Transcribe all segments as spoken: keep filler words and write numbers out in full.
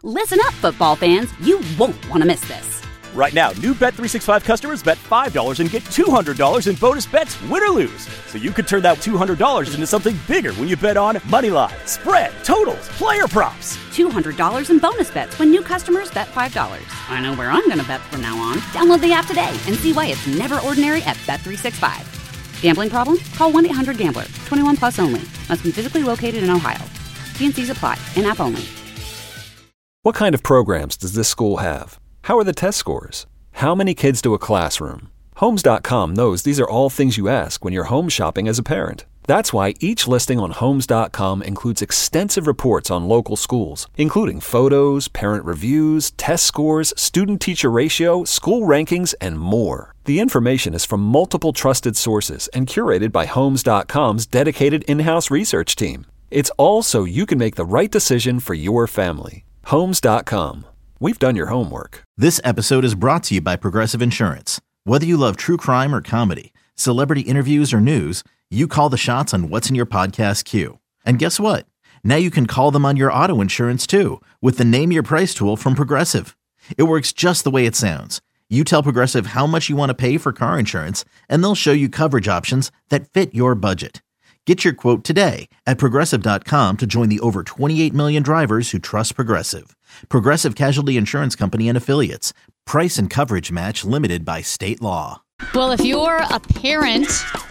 Listen up, football fans. You won't want to miss this. Right now, new Bet three sixty-five customers bet five dollars and get two hundred dollars in bonus bets, win or lose. So you could turn that two hundred dollars into something bigger when you bet on money line, spread, totals, player props. two hundred dollars in bonus bets when new customers bet five dollars. I know where I'm going to bet from now on. Download the app today and see why it's never ordinary at Bet three sixty-five. Gambling problem? Call one eight hundred gambler. twenty-one plus only. Must be physically located in Ohio. T and C's apply. In-app only. What kind of programs does this school have? How are the test scores? How many kids do a classroom? Homes dot com knows these are all things you ask when you're home shopping as a parent. That's why each listing on Homes dot com includes extensive reports on local schools, including photos, parent reviews, test scores, student-teacher ratio, school rankings, and more. The information is from multiple trusted sources and curated by Homes dot com's dedicated in-house research team. It's all so you can make the right decision for your family. Homes dot com. We've done your homework. This episode is brought to you by Progressive Insurance. Whether you love true crime or comedy, celebrity interviews or news, you call the shots on what's in your podcast queue. And guess what? Now you can call them on your auto insurance too with the Name Your Price tool from Progressive. It works just the way it sounds. You tell Progressive how much you want to pay for car insurance, and they'll show you coverage options that fit your budget. Get your quote today at Progressive dot com to join the over twenty-eight million drivers who trust Progressive. Progressive Casualty Insurance Company and Affiliates. Price and coverage match limited by state law. Well, if you're a parent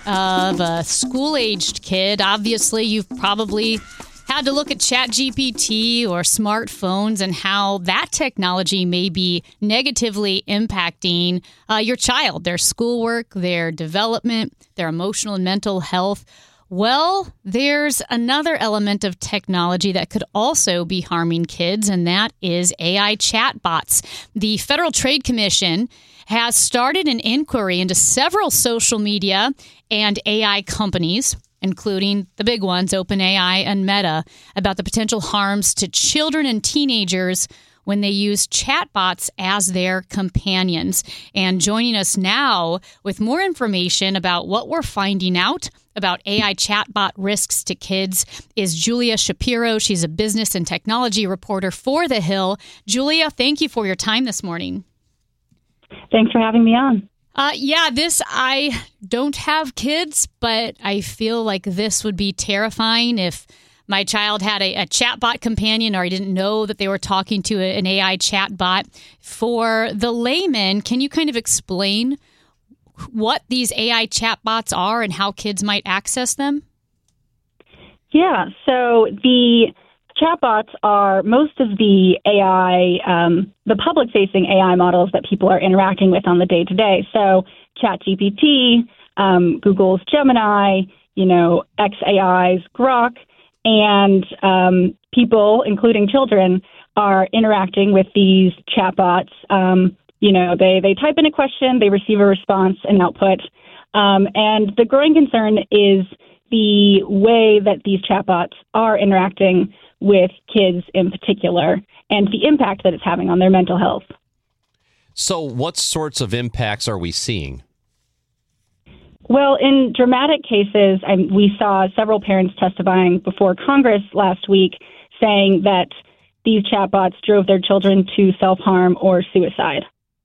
of a school-aged kid, obviously you've probably had to look at ChatGPT or smartphones and how that technology may be negatively impacting uh, your child, their schoolwork, their development, their emotional and mental health. Well, there's another element of technology that could also be harming kids, and that is A I chatbots. The Federal Trade Commission has started an inquiry into several social media and A I companies, including the big ones, OpenAI and Meta, about the potential harms to children and teenagers when they use chatbots as their companions. And joining us now with more information about what we're finding out about A I chatbot risks to kids is Julia Shapiro. She's a business and technology reporter for The Hill. Julia, thank you for your time this morning. Thanks for having me on. Uh, yeah, this, I don't have kids, but I feel like this would be terrifying if my child had a, a chatbot companion or I didn't know that they were talking to a, an A I chatbot. For the layman, can you kind of explain what these A I chatbots are and how kids might access them? Yeah, so the chatbots are most of the A I, um, the public-facing A I models that people are interacting with on the day-to-day. So ChatGPT, um, Google's Gemini, you know, xAI's Grok, and um, people, including children, are interacting with these chatbots. Um, you know, they, they type in a question, they receive a response and output. Um, and the growing concern is the way that these chatbots are interacting with kids in particular and the impact that it's having on their mental health. So what sorts of impacts are we seeing? Well, in dramatic cases, I, we saw several parents testifying before Congress last week saying that these chatbots drove their children to self-harm or suicide.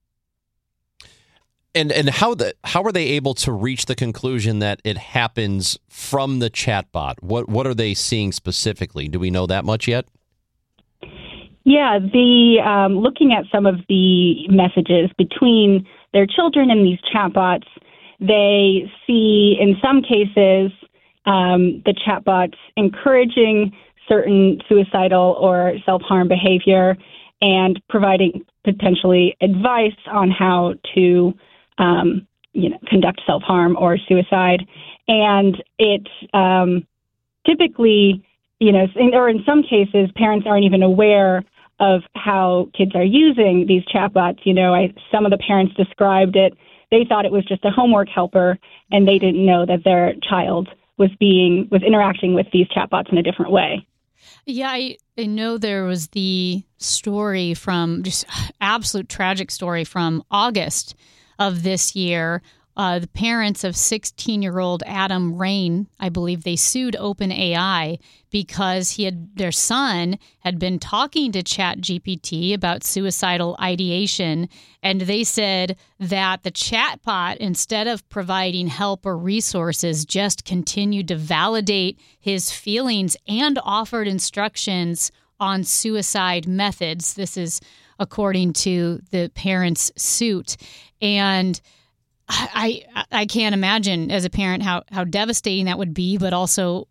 And and how the how are they able to reach the conclusion that it happens from the chatbot? What what are they seeing specifically? Do we know that much yet? Yeah, the um, looking at some of the messages between their children and these chatbots, they see in some cases um, the chatbots encouraging certain suicidal or self-harm behavior and providing potentially advice on how to Um, you know, conduct self-harm or suicide. And it um, typically, you know, in, or in some cases, parents aren't even aware of how kids are using these chatbots. You know, I, some of the parents described it. They thought it was just a homework helper, and they didn't know that their child was being was interacting with these chatbots in a different way. Yeah, I, I know there was the story from just absolute tragic story from August of this year uh, the parents of sixteen-year-old Adam Rain, I believe they sued OpenAI because he had their son had been talking to ChatGPT about suicidal ideation, and they said that the chatbot, instead of providing help or resources, just continued to validate his feelings and offered instructions on suicide methods. This is according to the parents' suit. And I I can't imagine as a parent how, how devastating that would be, but also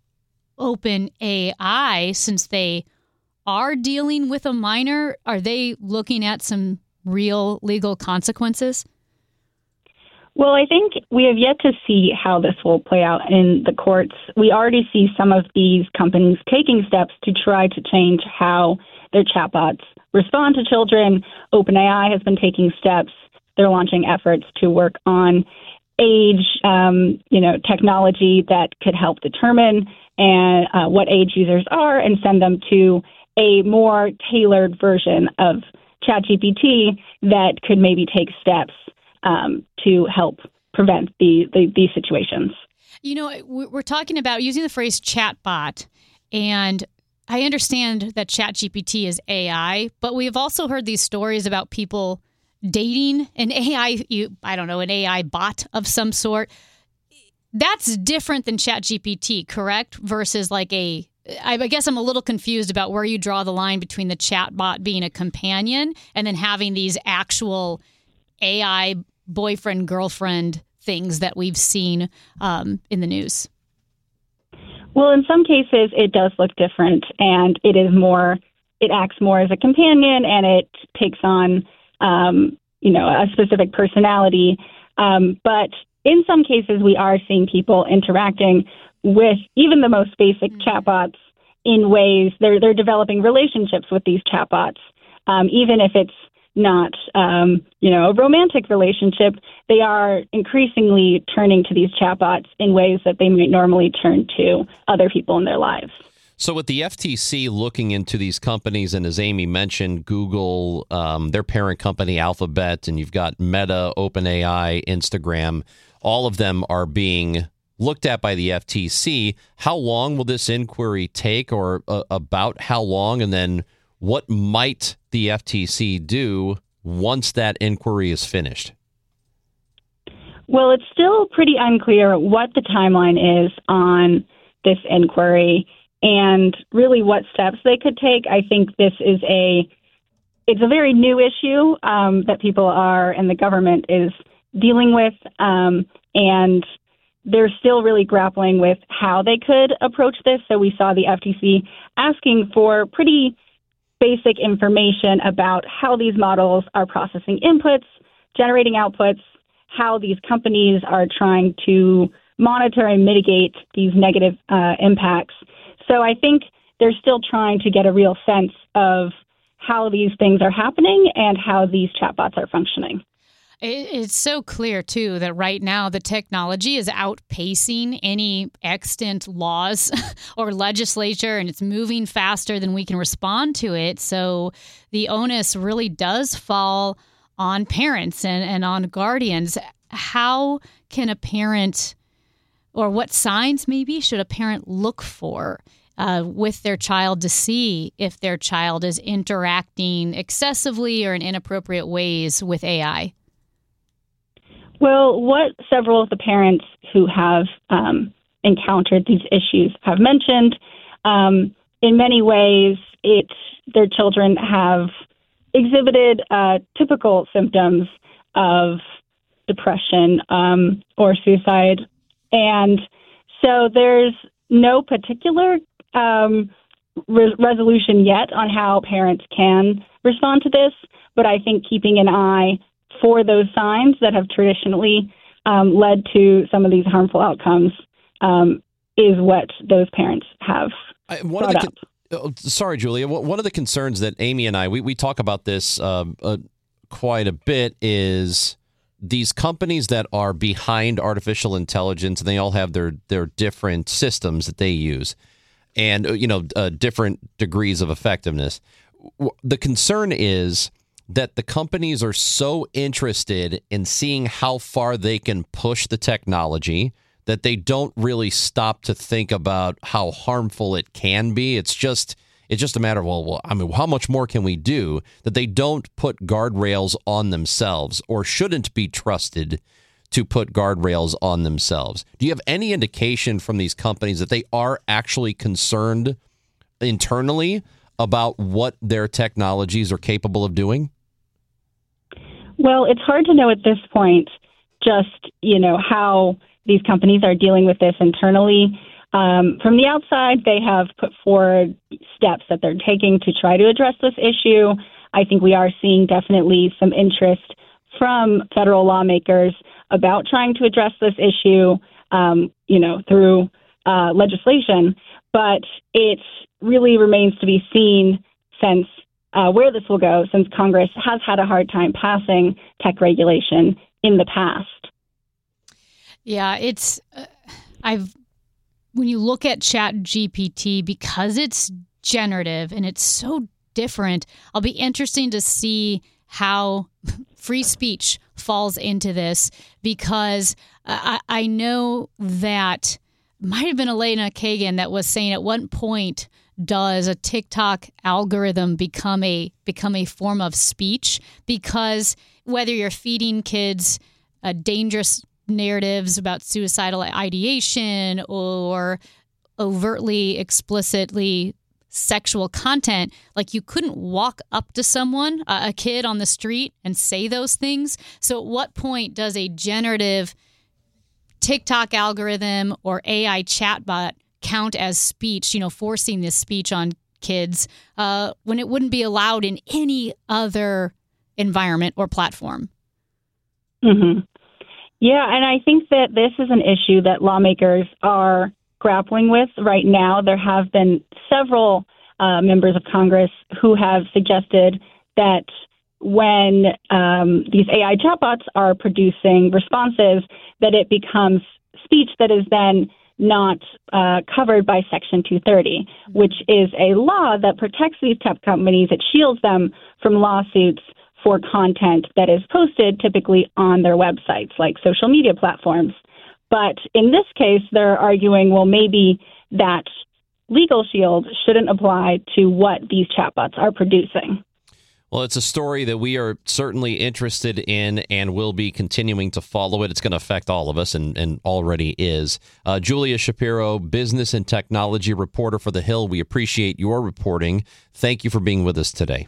OpenAI, since they are dealing with a minor, are they looking at some real legal consequences? Well, I think we have yet to see how this will play out in the courts. We already see some of these companies taking steps to try to change how their chatbots respond to children. OpenAI has been taking steps. They're launching efforts to work on age, um, you know, technology that could help determine and uh, what age users are and send them to a more tailored version of ChatGPT that could maybe take steps um, to help prevent the, the these situations. You know, we're talking about using the phrase chatbot, and I understand that ChatGPT is A I, but we've also heard these stories about people dating an A I, you, I don't know, an A I bot of some sort. That's different than ChatGPT, correct? Versus like a, I guess I'm a little confused about where you draw the line between the chatbot being a companion and then having these actual A I boyfriend, girlfriend things that we've seen um, in the news. Well, in some cases, it does look different, and it is more, it acts more as a companion, and it takes on Um, you know, a specific personality. Um, but in some cases, we are seeing people interacting with even the most basic mm-hmm. chatbots in ways they're they're developing relationships with these chatbots, um, even if it's not, um, you know, a romantic relationship. They are increasingly turning to these chatbots in ways that they might normally turn to other people in their lives. So with the F T C looking into these companies, and as Amy mentioned, Google, um, their parent company, Alphabet, and you've got Meta, OpenAI, Instagram, all of them are being looked at by the F T C. How long will this inquiry take, or uh, about how long? And then what might the F T C do once that inquiry is finished? Well, it's still pretty unclear what the timeline is on this inquiry and really what steps they could take. I think this is a, it's a very new issue um, that people are, and the government is dealing with, um, and they're still really grappling with how they could approach this. So we saw the F T C asking for pretty basic information about how these models are processing inputs, generating outputs, how these companies are trying to monitor and mitigate these negative uh, impacts. So I think they're still trying to get a real sense of how these things are happening and how these chatbots are functioning. It's so clear, too, that right now the technology is outpacing any extant laws or legislature, and it's moving faster than we can respond to it. So the onus really does fall on parents and, and on guardians. How can a parent, or what signs maybe should a parent look for Uh, with their child to see if their child is interacting excessively or in inappropriate ways with A I? Well, what several of the parents who have um, encountered these issues have mentioned, um, in many ways, it their children have exhibited uh, typical symptoms of depression um, or suicide. And so there's no particular Um, re- resolution yet on how parents can respond to this, but I think keeping an eye for those signs that have traditionally um, led to some of these harmful outcomes um, is what those parents have I, one brought of the up. Con- oh, sorry, Julia. One of the concerns that Amy and I, we, we talk about this uh, uh, quite a bit, is these companies that are behind artificial intelligence, and they all have their, their different systems that they use. And, you know, uh, different degrees of effectiveness. The concern is that the companies are so interested in seeing how far they can push the technology that they don't really stop to think about how harmful it can be. It's just it's just a matter of, well, well, I mean, how much more can we do, that they don't put guardrails on themselves or shouldn't be trusted to put guardrails on themselves. Do you have any indication from these companies that they are actually concerned internally about what their technologies are capable of doing? Well, it's hard to know at this point just, you know, how these companies are dealing with this internally. Um, from the outside, they have put forward steps that they're taking to try to address this issue. I think we are seeing definitely some interest from federal lawmakers about trying to address this issue, um, you know, through uh, legislation. But it really remains to be seen since uh, where this will go, since Congress has had a hard time passing tech regulation in the past. Yeah, it's uh, I've when you look at Chat G P T, because it's generative and it's so different, I'll be interesting to see how free speech falls into this, because I, I know that might have been Elena Kagan that was saying at what point does a TikTok algorithm become a become a form of speech? Because whether you're feeding kids uh, dangerous narratives about suicidal ideation or overtly, explicitly sexual content, like you couldn't walk up to someone, uh, a kid on the street, and say those things. So at what point does a generative TikTok algorithm or A I chatbot count as speech, you know, forcing this speech on kids uh, when it wouldn't be allowed in any other environment or platform? Mm-hmm. Yeah, and I think that this is an issue that lawmakers are grappling with right now. There have been several uh, members of Congress who have suggested that when um, these A I chatbots are producing responses, that it becomes speech that is then not uh, covered by Section two thirty, which is a law that protects these tech companies. It shields them from lawsuits for content that is posted typically on their websites, like social media platforms. But in this case, they're arguing, well, maybe that legal shield shouldn't apply to what these chatbots are producing. Well, it's a story that we are certainly interested in and will be continuing to follow it. It's going to affect all of us and, and already is. Uh, Julia Shapiro, business and technology reporter for The Hill. We appreciate your reporting. Thank you for being with us today.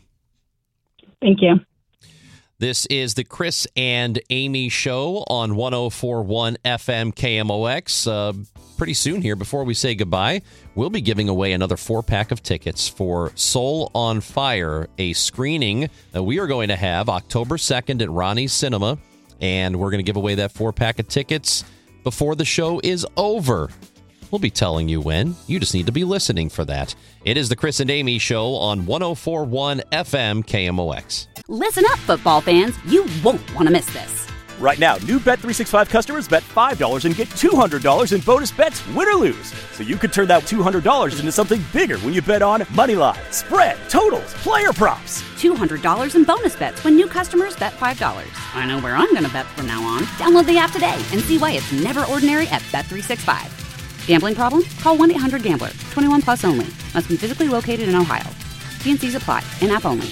Thank you. This is the Chris and Amy Show on one oh four point one F M K M O X. Uh, pretty soon here, before we say goodbye, we'll be giving away another four-pack of tickets for Soul on Fire, a screening that we are going to have October second at Ronnie's Cinema, and we're going to give away that four-pack of tickets before the show is over. We'll be telling you when. You just need to be listening for that. It is the Chris and Amy Show on one oh four point one F M K M O X. Listen up, football fans. You won't want to miss this. Right now, new Bet three sixty-five customers bet five dollars and get two hundred dollars in bonus bets, win or lose. So you could turn that two hundred dollars into something bigger when you bet on money line, spread, totals, player props. two hundred dollars in bonus bets when new customers bet five dollars. I know where I'm going to bet from now on. Download the app today and see why it's never ordinary at Bet three sixty-five. Gambling problem? Call one eight hundred gambler. twenty-one plus only. Must be physically located in Ohio. T and C's apply. In-app only.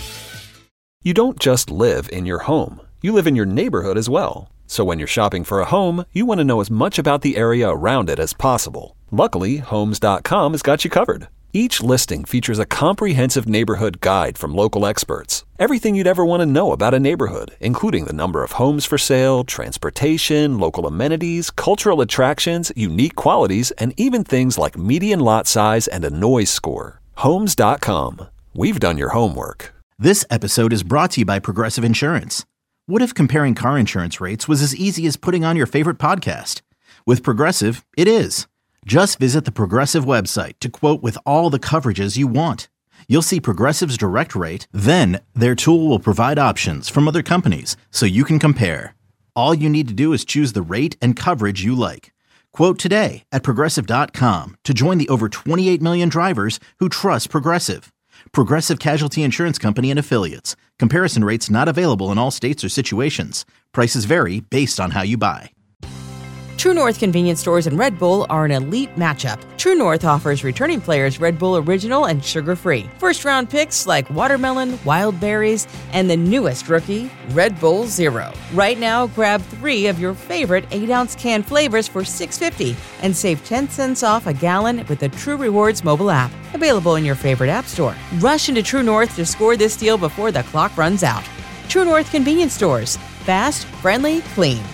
You don't just live in your home. You live in your neighborhood as well. So when you're shopping for a home, you want to know as much about the area around it as possible. Luckily, Homes dot com has got you covered. Each listing features a comprehensive neighborhood guide from local experts. Everything you'd ever want to know about a neighborhood, including the number of homes for sale, transportation, local amenities, cultural attractions, unique qualities, and even things like median lot size and a noise score. Homes dot com. We've done your homework. This episode is brought to you by Progressive Insurance. What if comparing car insurance rates was as easy as putting on your favorite podcast? With Progressive, it is. Just visit the Progressive website to quote with all the coverages you want. You'll see Progressive's direct rate, then their tool will provide options from other companies so you can compare. All you need to do is choose the rate and coverage you like. Quote today at Progressive dot com to join the over twenty-eight million drivers who trust Progressive. Progressive Casualty Insurance Company and Affiliates. Comparison rates not available in all states or situations. Prices vary based on how you buy. True North convenience stores and Red Bull are an elite matchup. True North offers returning players Red Bull Original and sugar-free. First-round picks like watermelon, wild berries, and the newest rookie, Red Bull Zero. Right now, grab three of your favorite eight-ounce can flavors for six dollars and fifty cents and save ten cents off a gallon with the True Rewards mobile app. Available in your favorite app store. Rush into True North to score this deal before the clock runs out. True North convenience stores. Fast, friendly, clean.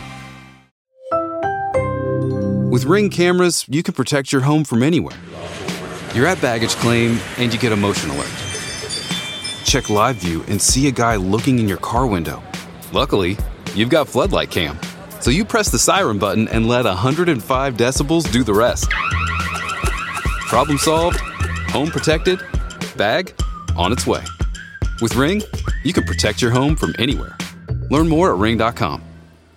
With Ring cameras, you can protect your home from anywhere. You're at baggage claim, and you get a motion alert. Check live view and see a guy looking in your car window. Luckily, you've got Floodlight Cam, so you press the siren button and let one hundred five decibels do the rest. Problem solved, home protected, bag on its way. With Ring, you can protect your home from anywhere. Learn more at ring dot com.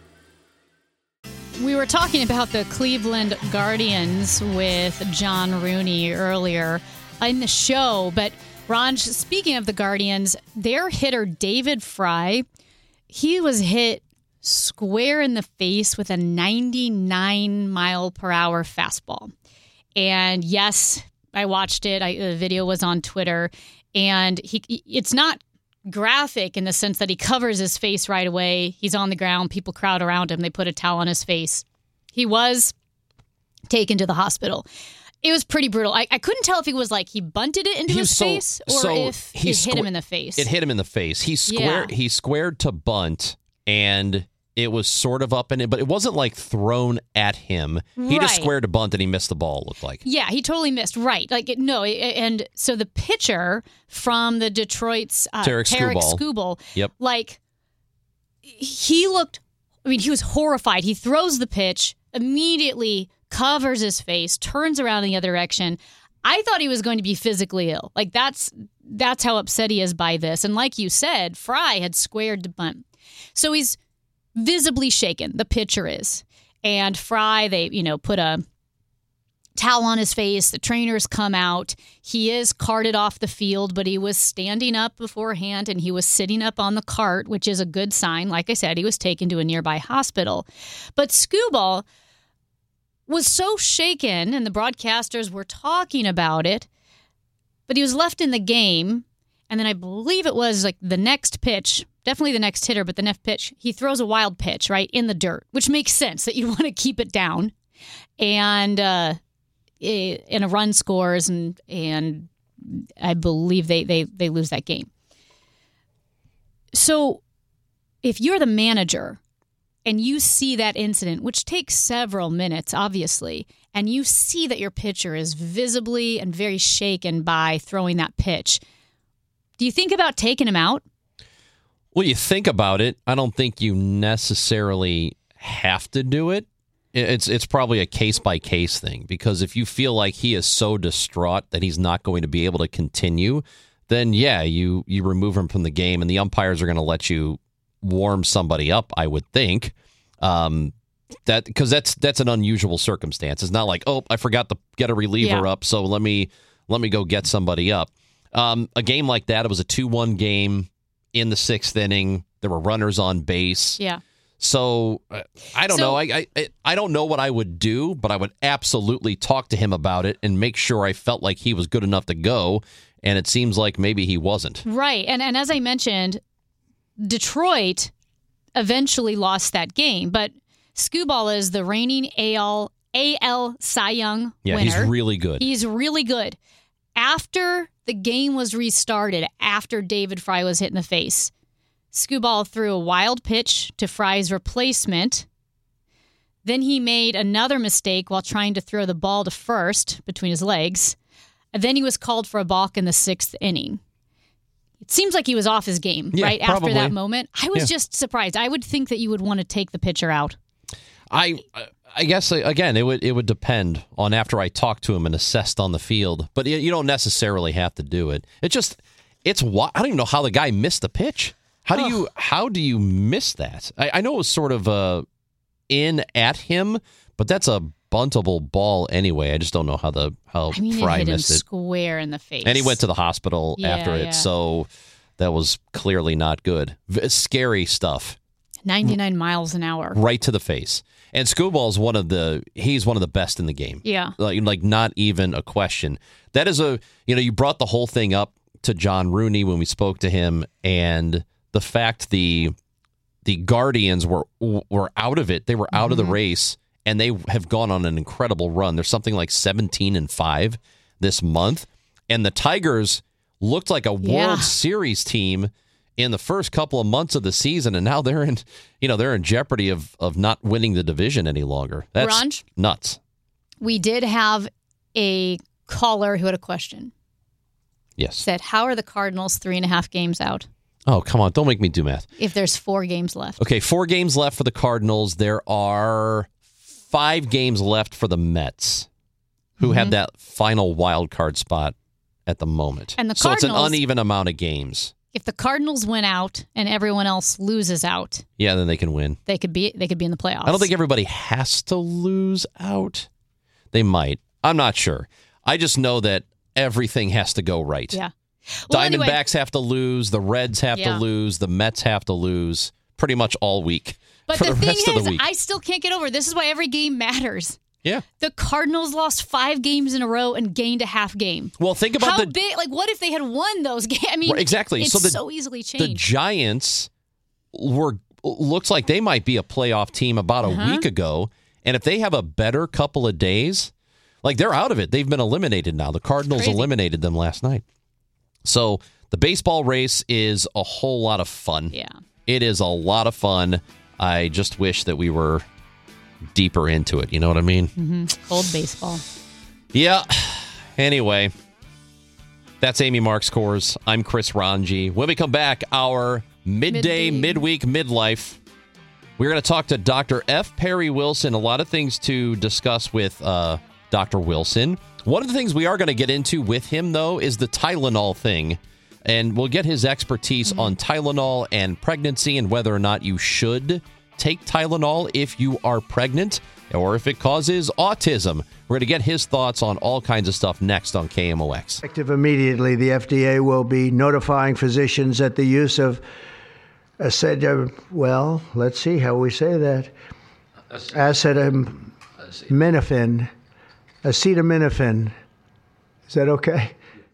We were talking about the Cleveland Guardians with John Rooney earlier in the show, but Ron, speaking of the Guardians, their hitter David Fry, he was hit square in the face with a ninety-nine mile per hour fastball. And yes, I watched it. I, the video was on Twitter, and he it's not graphic in the sense that he covers his face right away. He's on the ground. People crowd around him. They put a towel on his face. He was taken to the hospital. It was pretty brutal. I, I couldn't tell if he was like he bunted it into He his so- face or so if he it squ- hit him in the face. It hit him in the face. He squared. Yeah. He squared to bunt, and it was sort of up in it, but it wasn't like thrown at him. He just Right. squared to bunt, and he missed the ball. It looked like. Yeah, he totally missed. Right. Like, it, no. It, and so the pitcher from the Detroit's uh, Tarek Skubal. Skubal, Yep. like, he looked, I mean, he was horrified. He throws the pitch, immediately covers his face, turns around in the other direction. I thought he was going to be physically ill. Like, that's that's how upset he is by this. And like you said, Fry had squared to bunt. So he's visibly shaken, the pitcher is. And Fry, they, you know, put a towel on his face. The trainers come out. He is carted off the field, but he was standing up beforehand, and he was sitting up on the cart, which is a good sign. Like I said, he was taken to a nearby hospital. But Skubal was so shaken, and the broadcasters were talking about it, but he was left in the game. And then I believe it was like the next pitch, definitely the next hitter, but the next pitch, he throws a wild pitch, right, in the dirt, which makes sense that you want to keep it down. And uh, and a run scores, and and I believe they, they, they lose that game. So if you're the manager and you see that incident, which takes several minutes, obviously, and you see that your pitcher is visibly and very shaken by throwing that pitch, do you think about taking him out? Well, you think about it. I don't think you necessarily have to do it. It's it's probably a case-by-case thing, because if you feel like he is so distraught that he's not going to be able to continue, then, yeah, you, you remove him from the game, and the umpires are going to let you warm somebody up, I would think. Um, that because that's that's an unusual circumstance. It's not like, oh, I forgot to get a reliever Yeah. up, so let me let me go get somebody up. Um, a game like that, it was a two one game in the sixth inning. There were runners on base. Yeah. So uh, I don't So- know. I, I I don't know what I would do, but I would absolutely talk to him about it and make sure I felt like he was good enough to go. And it seems like maybe he wasn't. Right. And and as I mentioned, Detroit eventually lost that game, but Skubal is the reigning A L A L Cy Young Yeah, winner. he's really good. He's really good. After the game was restarted, after David Fry was hit in the face, Skubal threw a wild pitch to Fry's replacement. Then he made another mistake while trying to throw the ball to first between his legs. And then he was called for a balk in the sixth inning. It seems like he was off his game, Yeah, right? probably. After that moment. I was Yeah. just surprised. I would think that you would want to take the pitcher out. I I guess again it would it would depend on after I talked to him and assessed on the field, but you you don't necessarily have to do it. It just it's what I don't even know how the guy missed the pitch. How do you how do you miss that? I, I know it was sort of uh, in at him, but that's a buntable ball anyway. I just don't know how the how I mean, Fry it hit him missed it. square in the face. And he went to the hospital Yeah, after it, yeah. so that was clearly not good. V- scary stuff. ninety-nine miles an hour. Right to the face. And Scooball's one of the he's one of the best in the game. Yeah. Like like not even a question. That is a you know, you brought the whole thing up to John Rooney when we spoke to him, and the fact the the Guardians were were out of it. They were out mm-hmm. of the race, and they have gone on an incredible run. There's something like seventeen and five this month, and the Tigers looked like a yeah. World Series team in the first couple of months of the season, and now they're in, you know, they're in jeopardy of of not winning the division any longer. That's Ranj, nuts. We did have a caller who had a question. Yes. Said, how are the Cardinals three and a half games out? Oh, come on. Don't make me do math. If there's four games left. Okay, four games left for the Cardinals. There are five games left for the Mets, who mm-hmm. have that final wild card spot at the moment. And the so Cardinals, it's an uneven amount of games. If the Cardinals win out and everyone else loses out, yeah, then they can win. They could be they could be in the playoffs. I don't think everybody has to lose out. They might. I'm not sure. I just know that everything has to go right. Yeah. Well, Diamondbacks anyway, have to lose. The Reds have yeah. to lose. The Mets have to lose pretty much all week. But for the, the thing rest is, of the week. I still can't get over. This is why every game matters. Yeah. The Cardinals lost five games in a row and gained a half game. Well, think about how the big. Like, what if they had won those games? I mean, Right, exactly. It's So the- so easily changed. The Giants were looks like they might be a playoff team about a Uh-huh. week ago, and if they have a better couple of days, like they're out of it. They've been eliminated now. The Cardinals Crazy. eliminated them last night. So the baseball race is a whole lot of fun. Yeah. It is a lot of fun. I just wish that we were deeper into it. You know what I mean? Mm-hmm. Cold baseball. Yeah. Anyway, that's Amy Mark Scores. I'm Chris Ranji. When we come back, our midday, Midday. midweek, midlife, we're going to talk to Doctor F. Perry Wilson. A lot of things to discuss with uh, Doctor Wilson. One of the things we are going to get into with him, though, is the Tylenol thing. And we'll get his expertise mm-hmm. on Tylenol and pregnancy and whether or not you should take Tylenol if you are pregnant or if it causes autism. We're going to get his thoughts on all kinds of stuff next on K M O X. Effective immediately, the F D A will be notifying physicians that the use of acetaminophen, well, let's see how we say that, acetaminophen, acetaminophen. Is that okay?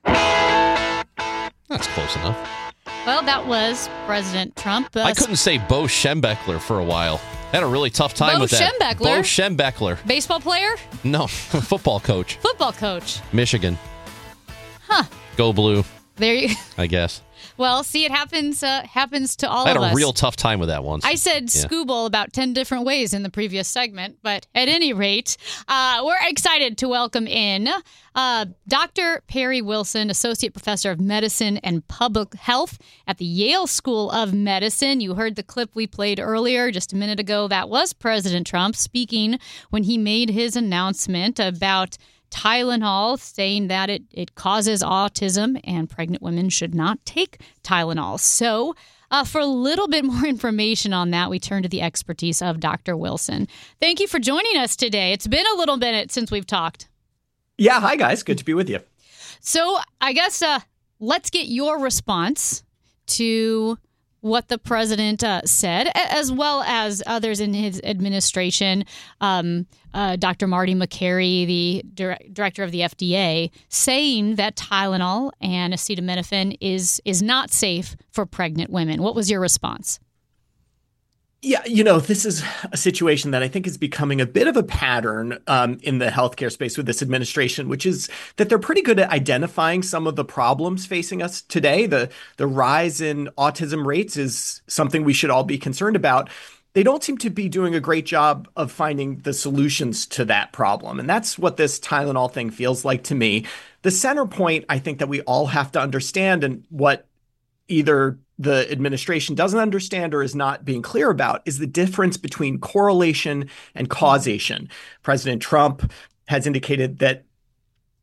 That's close enough. Well, that was President Trump. Uh, I couldn't say Bo Schembechler for a while. I had a really tough time Bo with that. Schembechler? Bo Schembechler. Baseball player? No, football coach. Football coach. Michigan. Huh. Go Blue, There you. I guess. Well, see, it happens. Uh, happens to all I had of a us. real tough time with that once. I said Yeah. Scooball about ten different ways in the previous segment, but at any rate, uh, we're excited to welcome in uh, Doctor Perry Wilson, Associate Professor of Medicine and Public Health at the Yale School of Medicine. You heard the clip we played earlier just a minute ago. That was President Trump speaking when he made his announcement about Tylenol, saying that it, it causes autism and pregnant women should not take Tylenol. So uh, for a little bit more information on that, we turn to the expertise of Doctor Wilson. Thank you for joining us today. It's been a little minute since we've talked. Yeah, hi guys. Good to be with you. So I guess uh, let's get your response to what the president uh, said, as well as others in his administration. Um, uh, Doctor Marty Makary, the dir- director of the F D A, saying that Tylenol and acetaminophen is is not safe for pregnant women. What was your response? Yeah, you know, this is a situation that I think is becoming a bit of a pattern um, in the healthcare space with this administration, which is that they're pretty good at identifying some of the problems facing us today. The the rise in autism rates is something we should all be concerned about. They don't seem to be doing a great job of finding the solutions to that problem. And that's what this Tylenol thing feels like to me. The center point, I think, that we all have to understand, and what either the administration doesn't understand or is not being clear about, is the difference between correlation and causation. President Trump has indicated that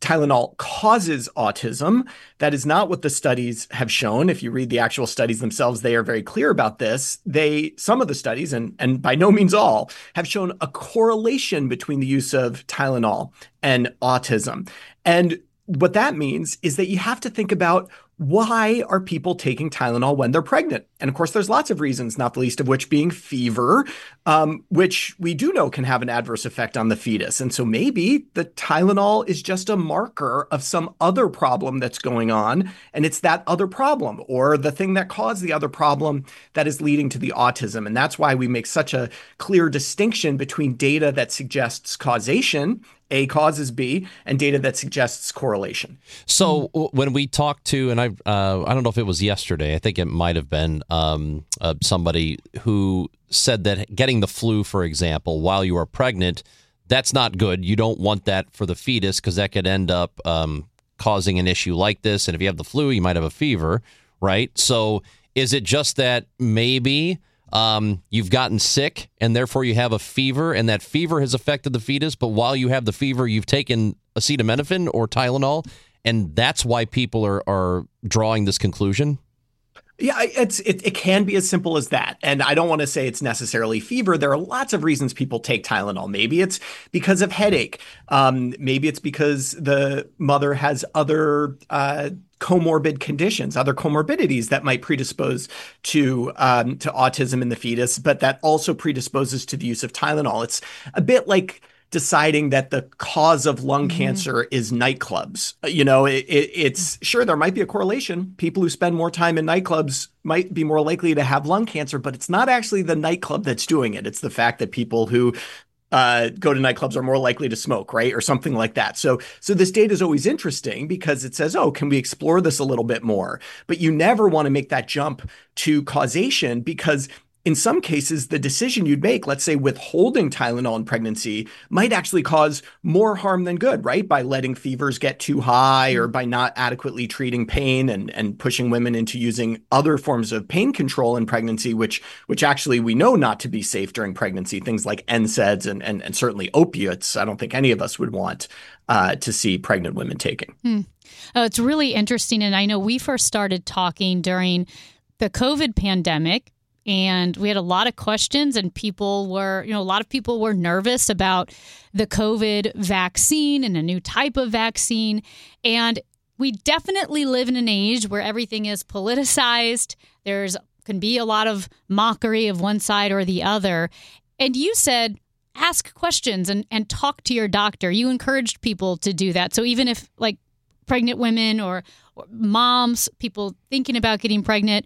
Tylenol causes autism. That is not what the studies have shown. If you read the actual studies themselves, they are very clear about this. They, some of the studies, and, and by no means all, have shown a correlation between the use of Tylenol and autism. And what that means is that you have to think about, why are people taking Tylenol when they're pregnant? And of course, there's lots of reasons, not the least of which being fever, um, which we do know can have an adverse effect on the fetus. And so maybe the Tylenol is just a marker of some other problem that's going on. And it's that other problem, or the thing that caused the other problem, that is leading to the autism. And that's why we make such a clear distinction between data that suggests causation, A causes B, and data that suggests correlation. So when we talked to, and I uh, I don't know if it was yesterday, I think it might have been um, uh, somebody who said that getting the flu, for example, while you are pregnant, that's not good. You don't want that for the fetus, because that could end up um, causing an issue like this. And if you have the flu, you might have a fever, right? So is it just that maybe Um, you've gotten sick and therefore you have a fever, and that fever has affected the fetus, but while you have the fever, you've taken acetaminophen or Tylenol, and that's why people are, are drawing this conclusion? Yeah, it's it, it can be as simple as that. And I don't want to say it's necessarily fever. There are lots of reasons people take Tylenol. Maybe it's because of headache. Um, maybe it's because the mother has other uh, comorbid conditions, other comorbidities that might predispose to um, to autism in the fetus, but that also predisposes to the use of Tylenol. It's a bit like deciding that the cause of lung mm-hmm. cancer is nightclubs. You know, it, it, it's sure there might be a correlation. People who spend more time in nightclubs might be more likely to have lung cancer, but it's not actually the nightclub that's doing it. It's the fact that people who uh, go to nightclubs are more likely to smoke, right? Or something like that. So, so this data is always interesting because it says, oh, can we explore this a little bit more? But you never want to make that jump to causation, because in some cases, the decision you'd make, let's say withholding Tylenol in pregnancy, might actually cause more harm than good, right? By letting fevers get too high, or by not adequately treating pain and, and pushing women into using other forms of pain control in pregnancy, which which actually we know not to be safe during pregnancy, things like N SAIDs and, and, and certainly opiates. I don't think any of us would want uh, to see pregnant women taking. Hmm. Oh, it's really interesting. And I know we first started talking during the COVID pandemic, and we had a lot of questions, and people were, you know, a lot of people were nervous about the COVID vaccine and a new type of vaccine. And we definitely live in an age where everything is politicized. There's can be a lot of mockery of one side or the other. And you said, ask questions and, and talk to your doctor. You encouraged people to do that. So even if, like, pregnant women or, or moms, people thinking about getting pregnant,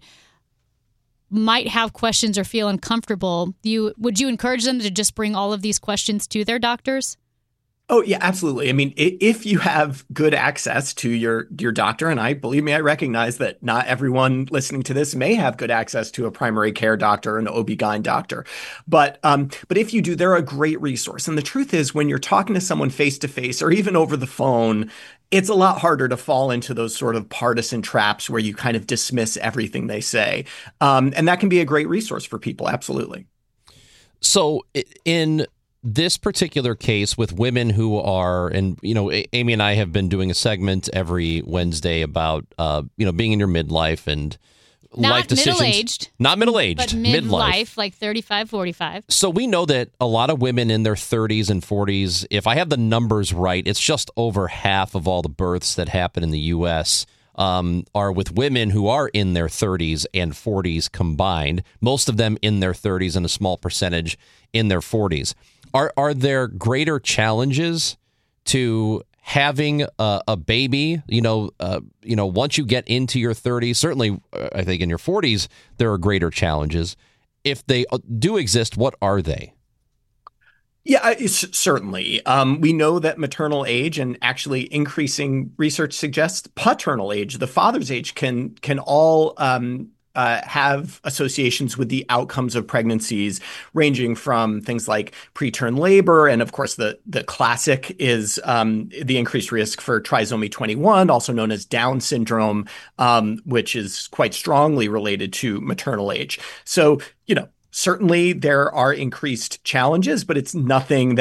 might have questions or feel uncomfortable, you would you encourage them to just bring all of these questions to their doctors? Oh, yeah, absolutely. I mean, if you have good access to your your doctor, and I believe me, I recognize that not everyone listening to this may have good access to a primary care doctor, an O B G Y N doctor. But um, but if you do, they're a great resource. And the truth is, when you're talking to someone face to face or even over the phone, it's a lot harder to fall into those sort of partisan traps where you kind of dismiss everything they say. Um, and that can be a great resource for people. Absolutely. So in this particular case with women who are, and, you know, Amy and I have been doing a segment every Wednesday about, uh, you know, being in your midlife and Not life decisions. middle-aged. Not middle-aged. But midlife, like thirty-five, forty-five. So we know that a lot of women in their thirties and forties, if I have the numbers right, it's just over half of all the births that happen in the U S um, are with women who are in their thirties and forties combined, most of them in their thirties and a small percentage in their forties. Are are there greater challenges to having a, a baby? You know, uh, you know, once you get into your thirties, certainly, uh, I think in your forties, there are greater challenges. If they do exist, what are they? Yeah, it's, certainly. Um, we know that maternal age and actually increasing research suggests paternal age, the father's age, can can all um, Uh, have associations with the outcomes of pregnancies, ranging from things like preterm labor. And of course, the, the classic is um, the increased risk for trisomy twenty-one, also known as Down syndrome, um, which is quite strongly related to maternal age. So, you know, certainly there are increased challenges, but it's nothing that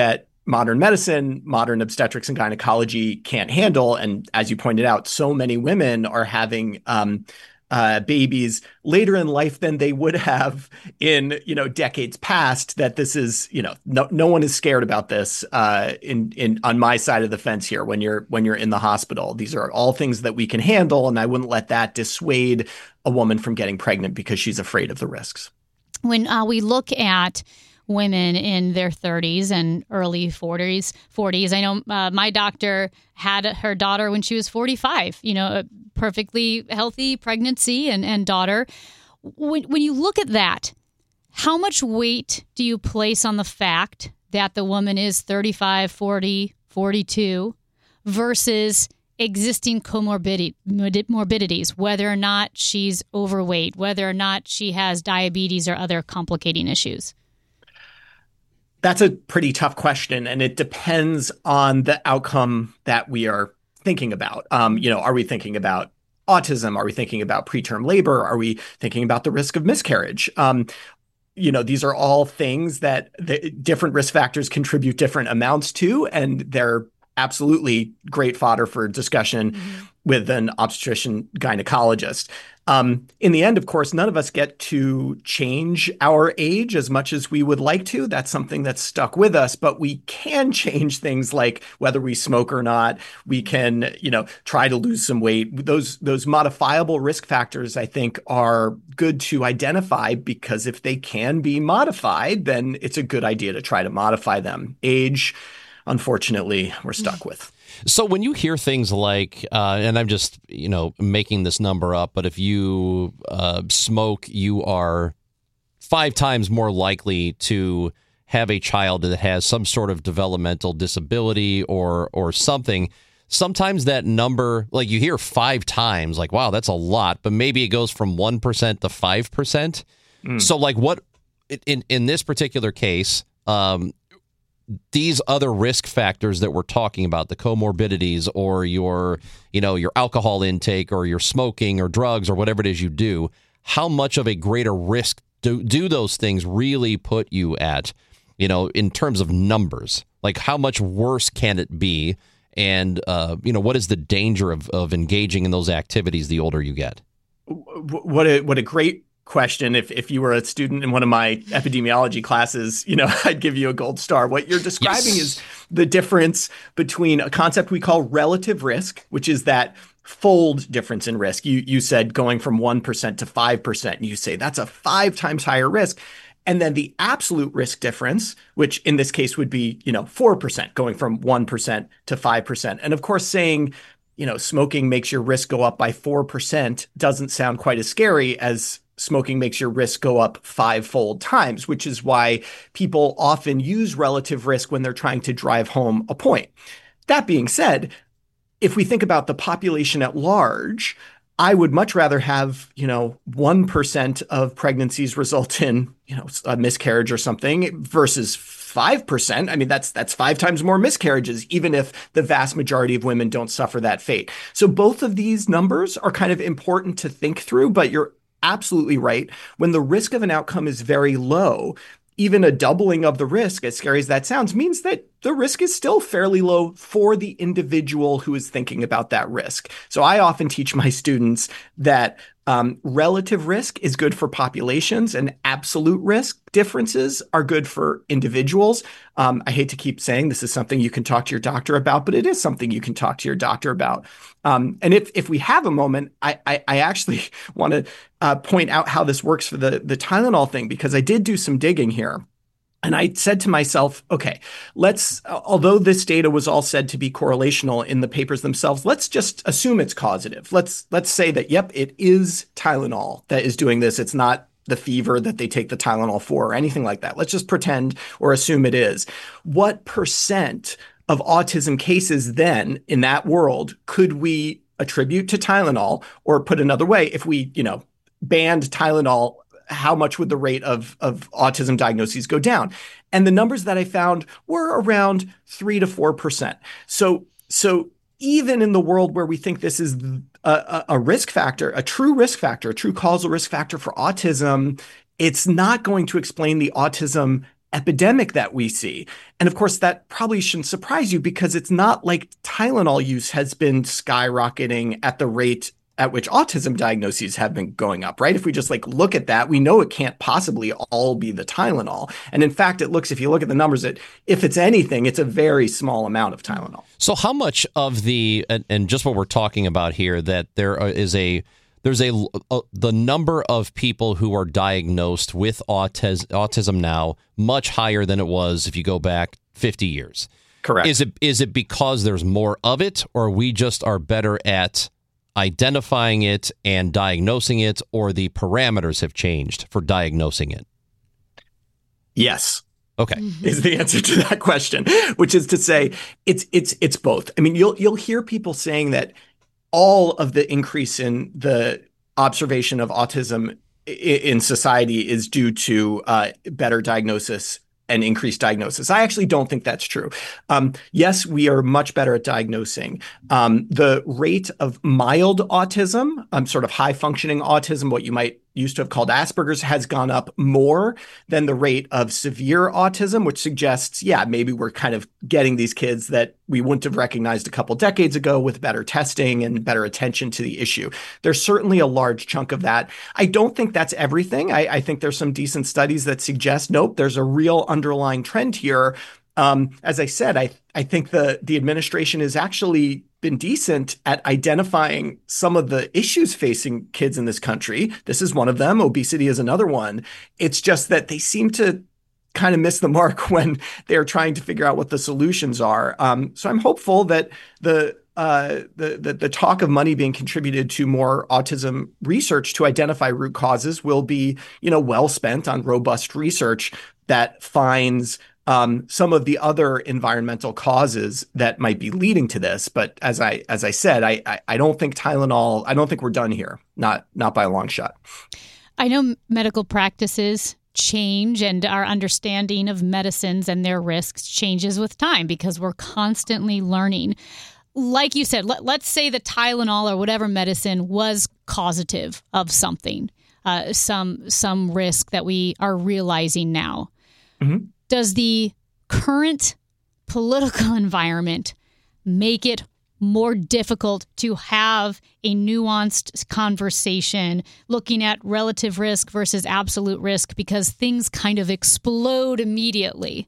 modern medicine, modern obstetrics and gynecology can't handle. And as you pointed out, so many women are having um, uh, babies later in life than they would have in, you know, decades past, that this is, you know, no, no one is scared about this uh, in, in, on my side of the fence here when you're, when you're in the hospital. These are all things that we can handle. And I wouldn't let that dissuade a woman from getting pregnant because she's afraid of the risks. When uh, we look at women in their thirties and early forties, forties. I know uh, my doctor had her daughter when she was forty-five, you know, a perfectly healthy pregnancy and, and daughter. When, when you look at that, how much weight do you place on the fact that the woman is thirty-five, forty, forty-two versus existing comorbidity, morbidities, whether or not she's overweight, whether or not she has diabetes or other complicating issues? That's a pretty tough question, and it depends on the outcome that we are thinking about. Um, you know, are we thinking about autism? Are we thinking about preterm labor? Are we thinking about the risk of miscarriage? Um, you know, these are all things that the different risk factors contribute different amounts to, and they're absolutely great fodder for discussion mm-hmm. with an obstetrician gynecologist. Um, in the end, of course, none of us get to change our age as much as we would like to. That's something that's stuck with us, but we can change things like whether we smoke or not. We can, you know, try to lose some weight. Those, those modifiable risk factors, I think, are good to identify, because if they can be modified, then it's a good idea to try to modify them. Age, unfortunately, we're stuck with. So when you hear things like, uh, and I'm just, you know, making this number up, but if you uh, smoke, you are five times more likely to have a child that has some sort of developmental disability or or something. Sometimes that number, like you hear five times, like, wow, that's a lot, but maybe it goes from one percent to five percent. Mm. So like what, in, in this particular case, um, these other risk factors that we're talking about, the comorbidities or your, you know, your alcohol intake or your smoking or drugs or whatever it is you do, how much of a greater risk do, do those things really put you at, you know, in terms of numbers? Like how much worse can it be? And, uh, you know, what is the danger of, of engaging in those activities the older you get? What a, what a great question. If if you were a student in one of my epidemiology classes, you know, I'd give you a gold star. What you're describing yes. is the difference between a concept we call relative risk, which is that fold difference in risk. You you said going from one percent to five percent, and you say that's a five times higher risk. And then the absolute risk difference, which in this case would be, you know, four percent, going from one percent to five percent. And of course, saying, you know, smoking makes your risk go up by four percent doesn't sound quite as scary as smoking makes your risk go up five-fold times, which is why people often use relative risk when they're trying to drive home a point. That being said, if we think about the population at large, I would much rather have, you know, one percent of pregnancies result in, you know, a miscarriage or something versus five percent. I mean, that's that's five times more miscarriages, even if the vast majority of women don't suffer that fate. So both of these numbers are kind of important to think through, but you're absolutely right. When the risk of an outcome is very low, even a doubling of the risk, as scary as that sounds, means that the risk is still fairly low for the individual who is thinking about that risk. So I often teach my students that um, relative risk is good for populations and absolute risk differences are good for individuals. Um, I hate to keep saying this is something you can talk to your doctor about, but it is something you can talk to your doctor about. Um, and if if we have a moment, I, I, I actually want to uh, point out how this works for the, the Tylenol thing, because I did do some digging here. And I said to myself, okay, let's, although this data was all said to be correlational in the papers themselves, let's just assume it's causative. Let's let's say that, yep, it is Tylenol that is doing this. It's not the fever that they take the Tylenol for or anything like that. Let's just pretend or assume it is. What percent of autism cases then in that world could we attribute to Tylenol? Or put another way, if we, you know, banned Tylenol, how much would the rate of, of autism diagnoses go down? And the numbers that I found were around three to four percent. So, so even in the world where we think this is a, a risk factor, a true risk factor, a true causal risk factor for autism, it's not going to explain the autism epidemic that we see. And of course, that probably shouldn't surprise you because it's not like Tylenol use has been skyrocketing at the rate at which autism diagnoses have been going up, right? If we just like look at that, we know it can't possibly all be the Tylenol. And in fact, it looks, if you look at the numbers, that if it's anything, it's a very small amount of Tylenol. So how much of the, and, and just what we're talking about here, that there is a, there's a, a the number of people who are diagnosed with autis, autism now much higher than it was if you go back fifty years. Correct. Is it is it because there's more of it, or we just are better at identifying it and diagnosing it, or the parameters have changed for diagnosing it? Yes. Okay. Is the answer to that question, which is to say it's it's it's both. I mean, you'll you'll hear people saying that all of the increase in the observation of autism in society is due to uh, better diagnosis and increased diagnosis. I actually don't think that's true. Um, yes, we are much better at diagnosing. Um, the rate of mild autism, um, sort of high functioning autism, what you might used to have called Asperger's, has gone up more than the rate of severe autism, which suggests, yeah, maybe we're kind of getting these kids that we wouldn't have recognized a couple decades ago with better testing and better attention to the issue. There's certainly a large chunk of that. I don't think that's everything. I, I think there's some decent studies that suggest, nope, there's a real underlying trend here. Um, as I said, I I think the the administration has actually been decent at identifying some of the issues facing kids in this country. This is one of them. Obesity is another one. It's just that they seem to kind of miss the mark when they're trying to figure out what the solutions are. Um, so I'm hopeful that the Uh, the, the the talk of money being contributed to more autism research to identify root causes will be, you know, well spent on robust research that finds um, some of the other environmental causes that might be leading to this. But as I as I said, I I, I don't think Tylenol. I don't think we're done here. Not not by a long shot. I know medical practices change and our understanding of medicines and their risks changes with time because we're constantly learning. Like you said, let, let's say the Tylenol or whatever medicine was causative of something, uh, some some risk that we are realizing now. Mm-hmm. Does the current political environment make it more difficult to have a nuanced conversation looking at relative risk versus absolute risk because things kind of explode immediately?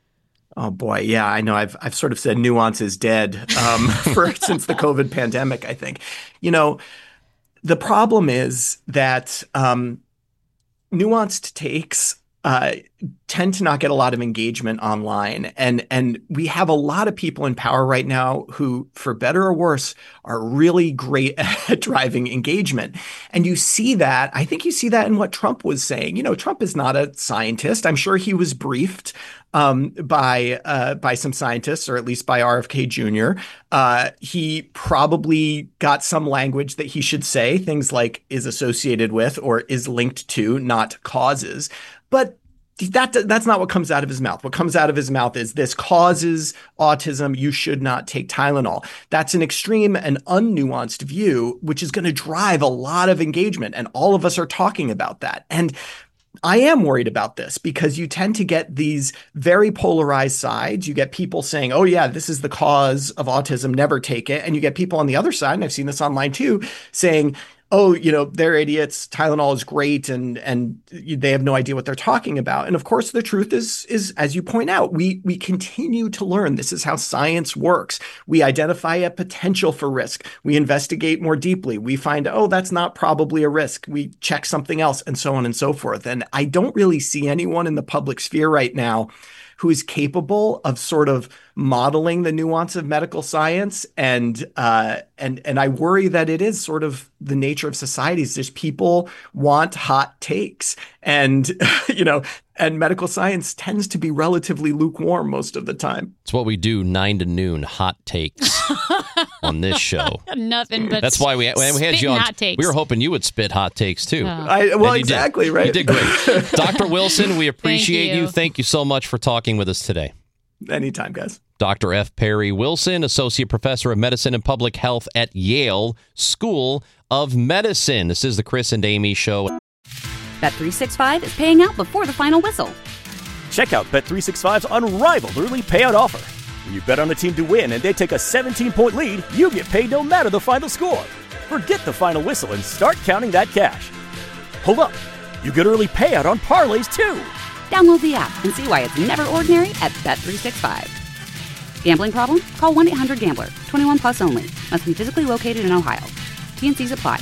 Oh boy, yeah, I know. I've I've sort of said nuance is dead um, for since the COVID pandemic. I think, you know, the problem is that um, nuanced takes uh, tend to not get a lot of engagement online, and and we have a lot of people in power right now who, for better or worse, are really great at driving engagement. And you see that. I think you see that in what Trump was saying. You know, Trump is not a scientist. I'm sure he was briefed Um, by uh, by some scientists, or at least by R F K Junior Uh, he probably got some language that he should say, things like is associated with or is linked to, not causes. But that that's not what comes out of his mouth. What comes out of his mouth is this causes autism. You should not take Tylenol. That's an extreme and unnuanced view, which is going to drive a lot of engagement. And all of us are talking about that. And I am worried about this because you tend to get these very polarized sides. You get people saying, oh, yeah, this is the cause of autism, never take it. And you get people on the other side, and I've seen this online too, saying, oh, you know, they're idiots. Tylenol is great. And and they have no idea what they're talking about. And of course, the truth is, is as you point out, we we continue to learn. This is how science works. We identify a potential for risk. We investigate more deeply. We find, oh, that's not probably a risk. We check something else, and so on and so forth. And I don't really see anyone in the public sphere right now who is capable of sort of modeling the nuance of medical science. And uh, and and I worry that it is sort of the nature of society. Is just people want hot takes. And, you know, and medical science tends to be relatively lukewarm most of the time. It's what we do nine to noon, hot takes on this show. Nothing but That's why we, when we had you on. Hot takes. We were hoping you would spit hot takes too. Oh. I, well, you exactly, did. right? You did great. Doctor Wilson, we appreciate Thank you. you. Thank you so much for talking with us today. Anytime, guys. Doctor F. Perry Wilson, Associate Professor of Medicine and Public Health at Yale School of Medicine. This is the Chris and Amy Show. Bet three sixty-five is paying out before the final whistle. Check out Bet three sixty-five's unrivaled early payout offer. When you bet on a team to win and they take a seventeen-point lead, you get paid no matter the final score. Forget the final whistle and start counting that cash. Hold up. You get early payout on parlays, too. Download the app and see why it's never ordinary at Bet three sixty-five. Gambling problem? Call one eight hundred gambler. twenty-one plus only. Must be physically located in Ohio. T N Cs apply.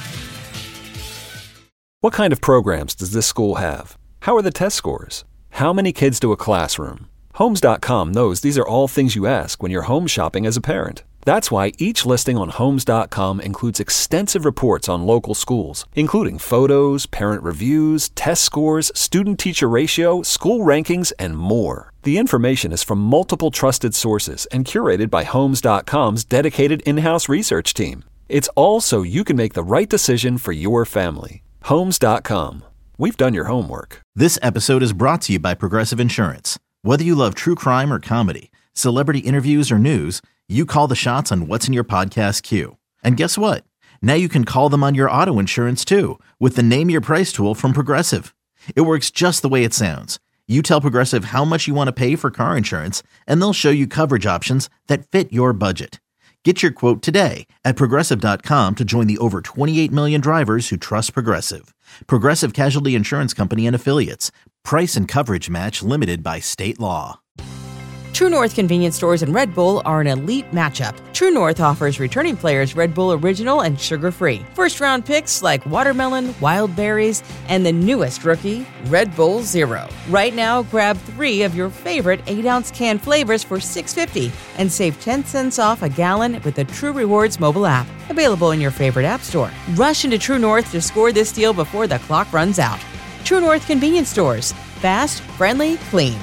What kind of programs does this school have? How are the test scores? How many kids do a classroom? Homes dot com knows these are all things you ask when you're home shopping as a parent. That's why each listing on Homes dot com includes extensive reports on local schools, including photos, parent reviews, test scores, student-teacher ratio, school rankings, and more. The information is from multiple trusted sources and curated by Homes dot com's dedicated in-house research team. It's all so you can make the right decision for your family. Homes dot com. We've done your homework. This episode is brought to you by Progressive Insurance. Whether you love true crime or comedy, celebrity interviews or news, you call the shots on what's in your podcast queue. And guess what? Now you can call them on your auto insurance too with the Name Your Price tool from Progressive. It works just the way it sounds. You tell Progressive how much you want to pay for car insurance, and they'll show you coverage options that fit your budget. Get your quote today at Progressive dot com to join the over twenty-eight million drivers who trust Progressive. Progressive Casualty Insurance Company and Affiliates. Price and coverage match limited by state law. True North convenience stores and Red Bull are an elite matchup. True North offers returning players Red Bull Original and sugar-free. First-round picks like watermelon, wild berries, and the newest rookie, Red Bull Zero. Right now, grab three of your favorite eight-ounce can flavors for six dollars and fifty cents and save ten cents off a gallon with the True Rewards mobile app. Available in your favorite app store. Rush into True North to score this deal before the clock runs out. True North convenience stores. Fast, friendly, clean.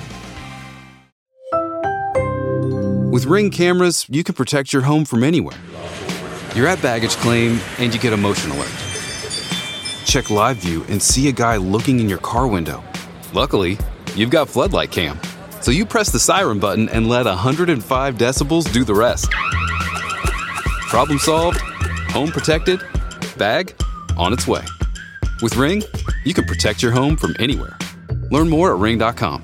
With Ring cameras, you can protect your home from anywhere. You're at baggage claim and you get a motion alert. Check live view and see a guy looking in your car window. Luckily, you've got floodlight cam. So you press the siren button and let one hundred five decibels do the rest. Problem solved, home protected, bag on its way. With Ring, you can protect your home from anywhere. Learn more at ring dot com.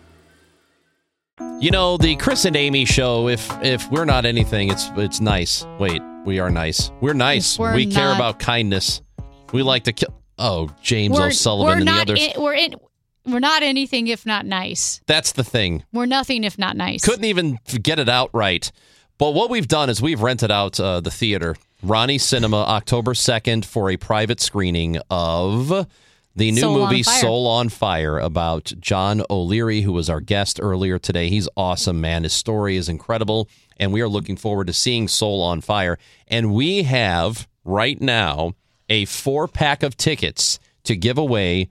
You know, the Chris and Amy show, if if we're not anything, it's it's nice. Wait, we are nice. We're nice. We're we not. care about kindness. We like to kill. Oh, James We're, O'Sullivan we're and the not others. in, we're in. We're not anything if not nice. That's the thing. We're nothing if not nice. Couldn't even get it out right. But what we've done is we've rented out uh, the theater, Ronnie Cinema, October second, for a private screening of the new Soul movie on Fire. Soul on Fire about John O'Leary, who was our guest earlier today. He's awesome, man. His story is incredible, and we are looking forward to seeing Soul on Fire. And we have, right now, a four-pack of tickets to give away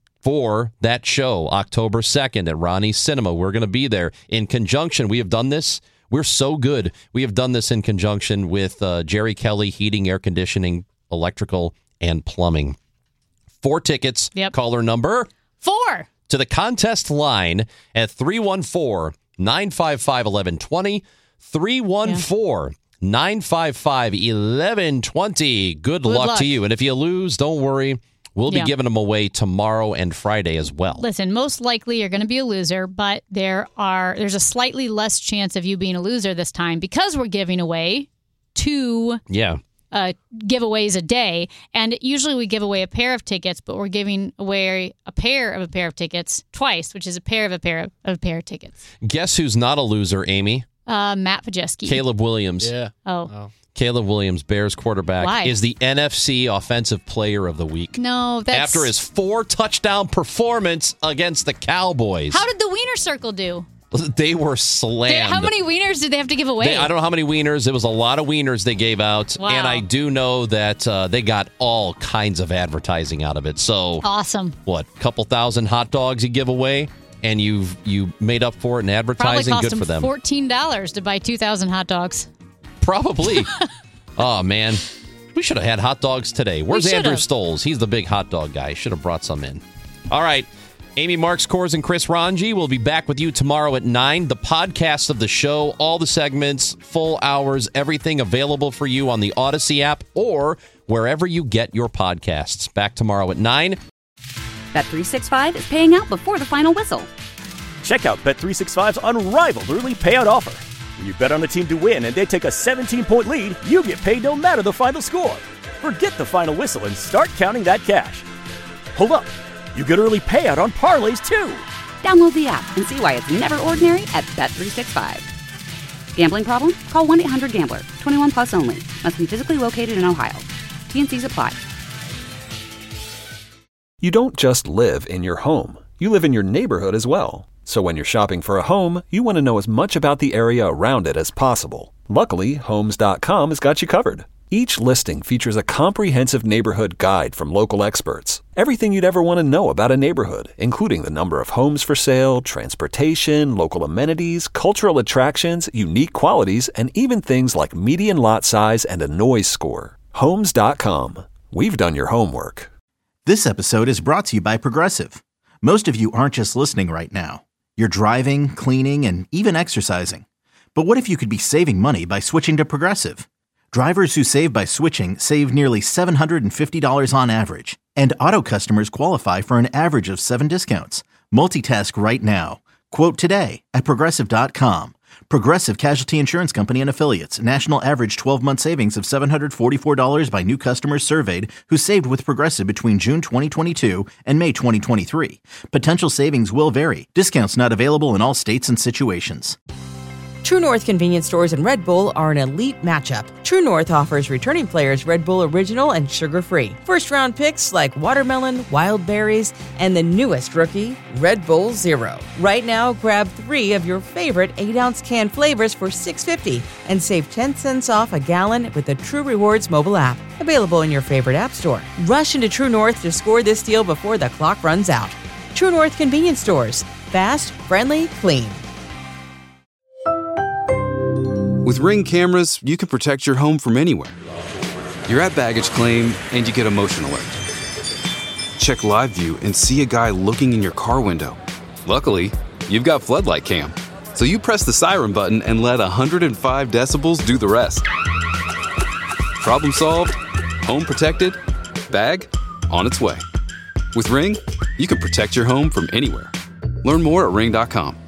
for that show, October second at Ronnie Cinema. We're going to be there in conjunction. We have done this. We're so good. We have done this in conjunction with uh, Jerry Kelly Heating, Air Conditioning, Electrical, and Plumbing. Four tickets. Yep. Caller number Four. to the contest line at three one four, nine five five, one one two zero. three one four, nine five five, one one two zero. Good, Good luck, luck. to you. And if you lose, don't worry. We'll be Yeah. giving them away tomorrow and Friday as well. Listen, most likely you're going to be a loser, but there are there's a slightly less chance of you being a loser this time because we're giving away two Yeah. uh, giveaways a day. And usually we give away a pair of tickets, but we're giving away a pair of a pair of tickets twice, which is a pair of a pair of, of a pair of tickets. Guess who's not a loser, Amy? Uh, Matt Pajeski. Caleb Williams. Yeah. Oh. Caleb Williams, Bears quarterback, Why? is the N F C Offensive Player of the Week. No, that's... After his four touchdown performance against the Cowboys. How did the Wiener Circle do? They were slammed. They- how many wieners did they have to give away? They, I don't know how many wieners. It was a lot of wieners they gave out. Wow. And I do know that uh, they got all kinds of advertising out of it. So, Awesome. what, couple thousand hot dogs you give away? And you've you made up for it in Probably advertising? cost Good them for them. fourteen dollars to buy two thousand hot dogs. Probably. Oh, man. We should have had hot dogs today. Where's We Andrew should've. Stoles? He's the big hot dog guy. Should have brought some in. All right. Amy Marks, Kors, and Chris Ranji will be back with you tomorrow at nine. The podcast of the show, all the segments, full hours, everything available for you on the Odyssey app or wherever you get your podcasts. Back tomorrow at nine. Bet three sixty-five is paying out before the final whistle. Check out Bet three sixty-five's unrivaled early payout offer. When you bet on a team to win and they take a seventeen-point lead, you get paid no matter the final score. Forget the final whistle and start counting that cash. Hold up. You get early payout on parlays, too. Download the app and see why it's never ordinary at Bet three sixty-five. Gambling problem? Call one eight hundred gambler. twenty-one plus only. Must be physically located in Ohio. T N Cs apply. You don't just live in your home. You live in your neighborhood as well. So when you're shopping for a home, you want to know as much about the area around it as possible. Luckily, Homes dot com has got you covered. Each listing features a comprehensive neighborhood guide from local experts. Everything you'd ever want to know about a neighborhood, including the number of homes for sale, transportation, local amenities, cultural attractions, unique qualities, and even things like median lot size and a noise score. Homes dot com. We've done your homework. This episode is brought to you by Progressive. Most of you aren't just listening right now. You're driving, cleaning, and even exercising. But what if you could be saving money by switching to Progressive? Drivers who save by switching save nearly seven hundred fifty dollars on average, and auto customers qualify for an average of seven discounts. Multitask right now. Quote today at Progressive dot com. Progressive Casualty Insurance Company and Affiliates. National average twelve-month savings of seven hundred forty-four dollars by new customers surveyed who saved with Progressive between June twenty twenty-two and May twenty twenty-three. Potential savings will vary. Discounts not available in all states and situations. True North convenience stores and Red Bull are an elite matchup. True North offers returning players Red Bull Original and sugar-free. First-round picks like watermelon, wild berries, and the newest rookie, Red Bull Zero. Right now, grab three of your favorite eight-ounce can flavors for six dollars and fifty cents and save ten cents off a gallon with the True Rewards mobile app. Available in your favorite app store. Rush into True North to score this deal before the clock runs out. True North convenience stores. Fast, friendly, clean. With Ring cameras, you can protect your home from anywhere. You're at baggage claim and you get a motion alert. Check live view and see a guy looking in your car window. Luckily, you've got floodlight cam. So you press the siren button and let one hundred five decibels do the rest. Problem solved, home protected, bag on its way. With Ring, you can protect your home from anywhere. Learn more at ring dot com.